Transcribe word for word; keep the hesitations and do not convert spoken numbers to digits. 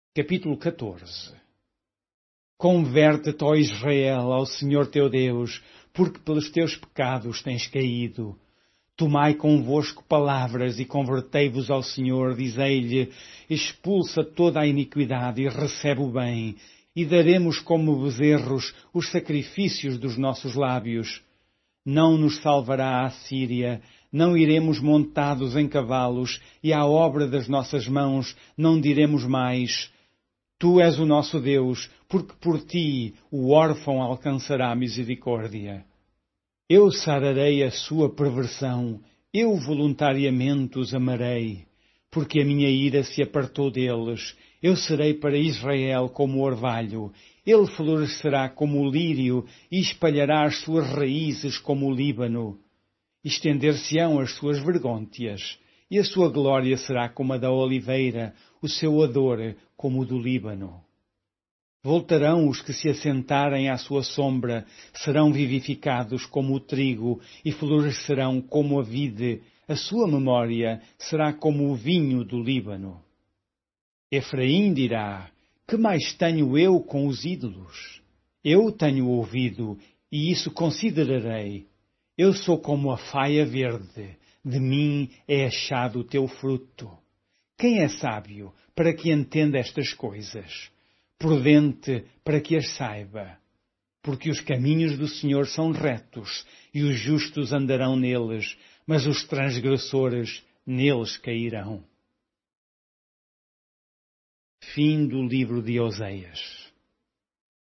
Capítulo catorze. Converte-te, ó Israel, ao Senhor teu Deus, porque pelos teus pecados tens caído. Tomai convosco palavras e convertei-vos ao Senhor, dizei-lhe, expulsa toda a iniquidade e recebe o bem, e daremos como bezerros os sacrifícios dos nossos lábios. Não nos salvará a Síria, não iremos montados em cavalos, e à obra das nossas mãos não diremos mais, Tu és o nosso Deus, porque por ti o órfão alcançará misericórdia. Eu sararei a sua perversão, eu voluntariamente os amarei, porque a minha ira se apartou deles. Eu serei para Israel como orvalho, ele florescerá como o lírio e espalhará as suas raízes como o Líbano. Estender-se-ão as suas vergônteas, e a sua glória será como a da oliveira, o seu odor como o do Líbano. Voltarão os que se assentarem à sua sombra, serão vivificados como o trigo e florescerão como a vide, a sua memória será como o vinho do Líbano. Efraim dirá, que mais tenho eu com os ídolos? Eu tenho ouvido, e isso considerarei. Eu sou como a faia verde, de mim é achado o teu fruto. Quem é sábio para que entenda estas coisas? Prudente para que as saiba? Porque os caminhos do Senhor são retos, e os justos andarão neles, mas os transgressores neles cairão. Fim do livro de Oseias.